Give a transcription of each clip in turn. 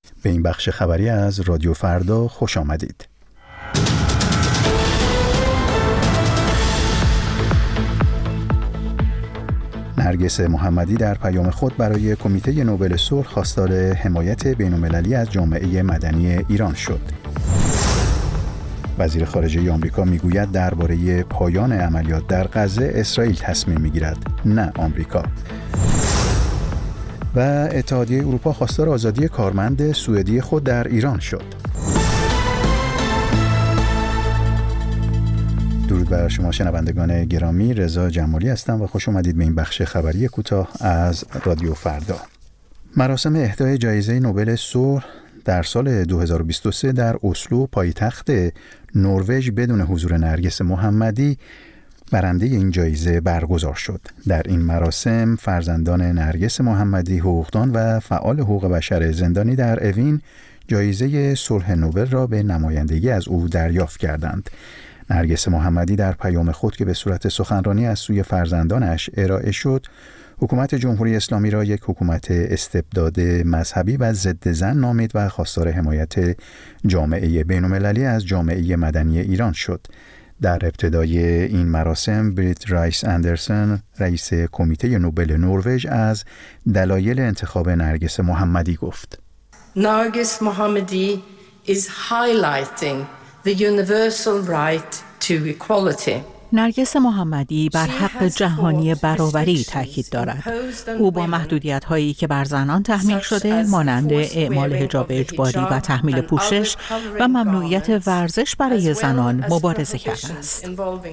به این بخش خبری از رادیو فردا خوش آمدید. نرگس محمدی در پیام خود برای کمیته نوبل صلح خواستار حمایت بین‌المللی از جامعه مدنی ایران شد. وزیر خارجه آمریکا میگوید درباره پایان عملیات در غزه اسرائیل تصمیم میگیرد، نه آمریکا. و اتحادیه اروپا خواستار آزادی کارمند سوئدی خود در ایران شد. درود بر شما شنوندگان گرامی، رضا جمالی هستم و خوش آمدید به این بخش خبری کوتاه از رادیو فردا. مراسم اهدای جایزه نوبل صلح در سال 2023 در اسلو پایتخت نروژ بدون حضور نرگس محمدی برنده این جایزه برگزار شد. در این مراسم فرزندان نرگس محمدی، حقوقدان و فعال حقوق بشر زندانی در اوین جایزه صلح نوبل را به نمایندگی از او دریافت کردند. نرگس محمدی در پیام خود که به صورت سخنرانی از سوی فرزندانش ارائه شد، حکومت جمهوری اسلامی را یک حکومت استبداد مذهبی و ضد زن نامید و خواستار حمایت جامعه بین‌المللی از جامعه مدنی ایران شد. در ابتدای این مراسم بریت رایس اندرسن، رئیس کمیته نوبل نروژ، از دلایل انتخاب نرگس محمدی گفت: Nargis Mohammadi is highlighting the universal right to equality. نرگس محمدی بر حق جهانی برابری تاکید دارد. او با محدودیت‌هایی که بر زنان تحمیل شده، مانند اعمال حجاب اجباری و تحمیل پوشش و ممنوعیت ورزش برای زنان، مبارزه کرده است.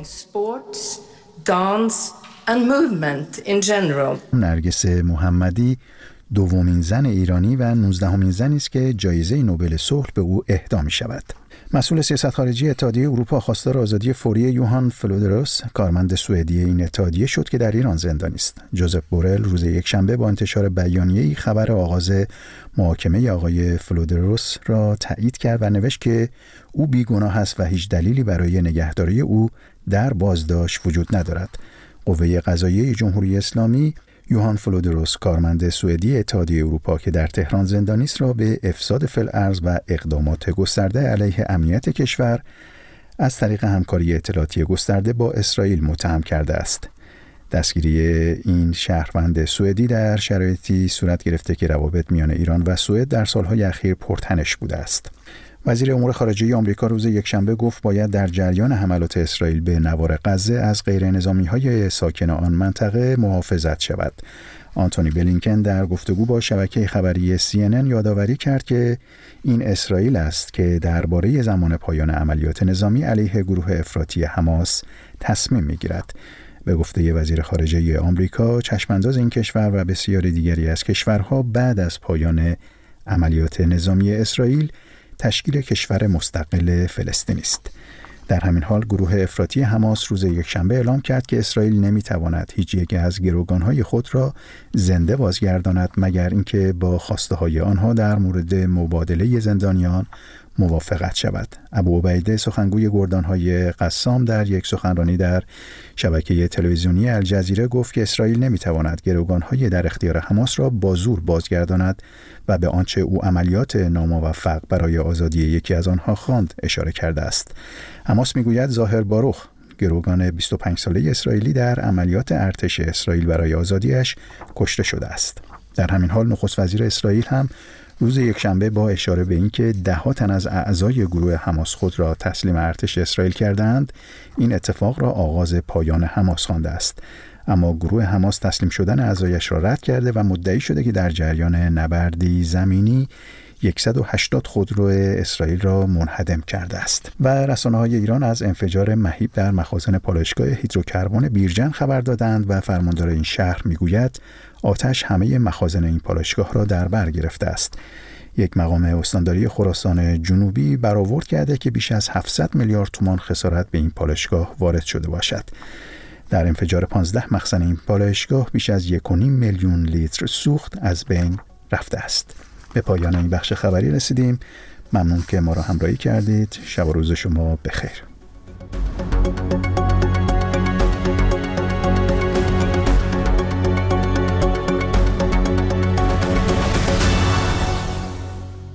نرگس محمدی دومین زن ایرانی و 19مین زنی است که جایزه نوبل صلح به او اهدا می‌شود. مسئول سیاست خارجی اتحادیه اروپا خواستار آزادی فوری یوهان فلودروس، کارمند سوئدی این اتحادیه شد که در ایران زندانی است. جوزف بورل روز یکشنبه با انتشار بیانیه‌ای خبر آغاز محاکمه آقای فلودروس را تایید کرد و نوشت که او بیگناه است و هیچ دلیلی برای نگهداری او در بازداشت وجود ندارد. قوه قضاییه جمهوری اسلامی یوهان فلودروس، کارمند سوئدی اتحادیه اروپا که در تهران زندانی است، را به افساد فی‌الارض و اقدامات گسترده علیه امنیت کشور از طریق همکاری اطلاعاتی گسترده با اسرائیل متهم کرده است. دستگیری این شهروند سوئدی در شرایطی صورت گرفته که روابط میان ایران و سوئد در سالهای اخیر پرتنش بوده است. وزیر امور خارجه آمریکا روز یکشنبه گفت باید در جریان حملات اسرائیل به نوار غزه از غیرنظامی‌های ساکن آن منطقه محافظت شود. آنتونی بلینکن در گفتگو با شبکه خبری CNN یادآوری کرد که این اسرائیل است که درباره زمان پایان عملیات نظامی علیه گروه افراطی حماس تصمیم می‌گیرد. به گفته وزیر خارجه آمریکا، چشمانداز این کشور و بسیاری دیگری از کشورها بعد از پایان عملیات نظامی اسرائیل تشکیل کشور مستقل فلسطینی است. در همین حال گروه افراطی حماس روز یکشنبه اعلام کرد که اسرائیل نمیتواند هیچ یک از گروگانهای خود را زنده بازگرداند مگر اینکه با خواسته‌های آنها در مورد مبادله زندانیان موافقت شود. ابو عبیده، سخنگوی گردانهای قسام، در یک سخنرانی در شبکه تلویزیونی الجزیره گفت که اسرائیل نمیتواند گروگانهای در اختیار حماس را با زور بازگرداند و به آنچه او عملیات ناموفق برای آزادی یکی از آنها خواند اشاره کرده است. حماس میگوید ظاهر باروخ، گروگان 25 ساله اسرائیلی، در عملیات ارتش اسرائیل برای آزادیش کشته شده است. در همین حال نخست وزیر اسرائیل هم روز یکشنبه با اشاره به اینکه ده‌ها تن از اعضای گروه حماس خود را تسلیم ارتش اسرائیل کردند، این اتفاق را آغاز پایان حماس خوانده است. اما گروه حماس تسلیم شدن اعضایش را رد کرده و مدعی شده که در جریان نبردی زمینی 180 خودرو اسرائیل را منهدم کرده است. و رسانه‌های ایران از انفجار مهیب در مخازن پالایشگاه هیدروکربن بیرجن خبر دادند و فرماندار این شهر میگوید آتش همه مخازن این پالایشگاه را در بر گرفته است. یک مقام استانداری خراسان جنوبی برآورد کرده که بیش از 700 میلیارد تومان خسارت به این پالایشگاه وارد شده باشد. در انفجار 15 مخزن این پالایشگاه بیش از 1.5 میلیون لیتر سوخت از بین رفته است. به پایان این بخش خبری رسیدیم. ممنون که ما را همراهی کردید. شب و روز شما بخیر.